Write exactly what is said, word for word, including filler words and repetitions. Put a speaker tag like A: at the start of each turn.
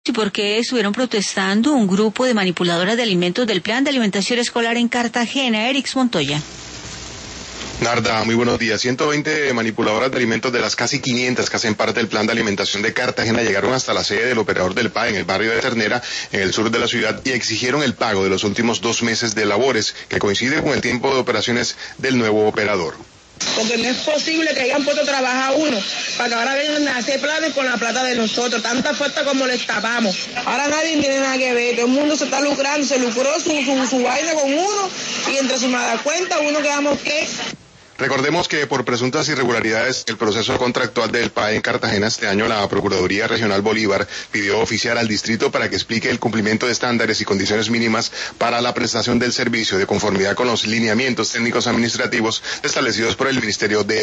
A: ¿Y por qué estuvieron protestando un grupo de manipuladoras de alimentos del Plan de Alimentación Escolar en Cartagena? Erix Montoya.
B: Narda, muy buenos días. ciento veinte manipuladoras de alimentos de las casi quinientas que hacen parte del plan de alimentación de Cartagena llegaron hasta la sede del operador del P A E en el barrio de Ternera, en el sur de la ciudad, y exigieron el pago de los últimos dos meses de labores, que coincide con el tiempo de operaciones del nuevo operador.
C: Porque no es posible que hayan puesto a trabajar uno para que ahora vengan a hacer planes con la plata de nosotros, tanta falta como les tapamos. Ahora nadie tiene nada que ver, todo el mundo se está lucrando, se lucró su, su, su vaina con uno y entre su mala cuenta uno quedamos que...
B: Recordemos que por presuntas irregularidades el proceso contractual del P A E en Cartagena este año, la Procuraduría Regional Bolívar pidió oficiar al distrito para que explique el cumplimiento de estándares y condiciones mínimas para la prestación del servicio de conformidad con los lineamientos técnicos administrativos establecidos por el Ministerio de